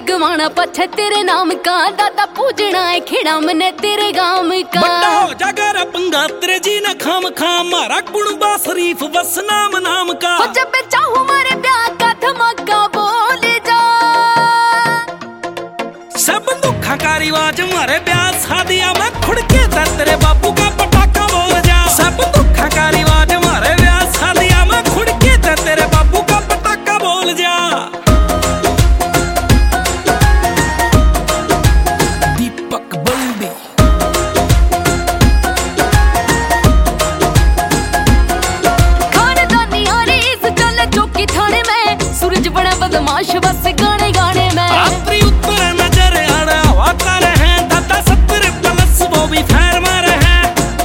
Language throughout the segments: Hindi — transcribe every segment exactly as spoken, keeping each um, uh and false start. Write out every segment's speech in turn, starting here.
गवाना पछ तेरे नाम का, दादा पूजना है खिड़ा मने तेरे गाम का। बड़ा हो जागर पंगा तेरे जी न खाम खाम, मारा कुणबा शरीफ बस नाम नाम का। हो जब चाहूं मारे ब्याह का धमाका बोल जा, सब दुखा का रिवाज मारे ब्याह शादियां में खुड़के तेरे बापू का पटाखा बोल जा। सब दुखा का रिवाज मारे ब्याह शादियां में खुड़के तेरे बापू का पटाखा बोल जा। दीपक बल्दी खानदानी हारी इस चले चौकी थाने में, सूरज बड़ा बदमाश बस गाने गाने में। रात्रि उत्तर नजर आना वाता रहे, दादा सत्तर प्लस वो भी फैर मारे हैं।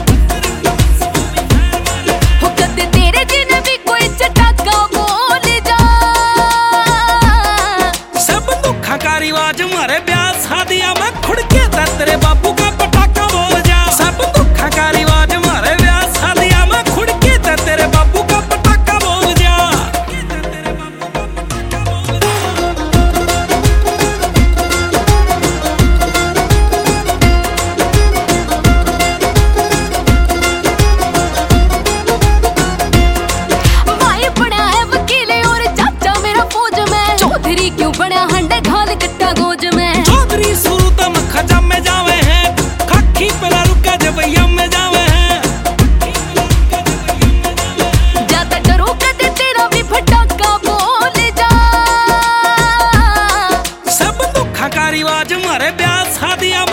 हो कदे तेरे जिन भी कोई चटाका बोल जा, सब दुखा का रिवाज मारे ब्याह शादियां में खुड़के तेरे बापू का पटाखा बोल जा। सब दुखा का रिवाज मारे ब्याह शादियां में खुड़के तेरे बापू का पटाखा बोल जा। भाई बड़ा है वकील और चाचा मेरा फौज में, चौधरी क्यों बड़ा हंडे घाल कट्टा गोज में। चौधरी शुरू तम खजम में जावे हैं, खाकी पला रुका जब यम में जावे हैं। ज्यादा डरो कदे तेरा भी फटाका बोल जा, सब दुखा का रिवाज मारे ब्याह शादियां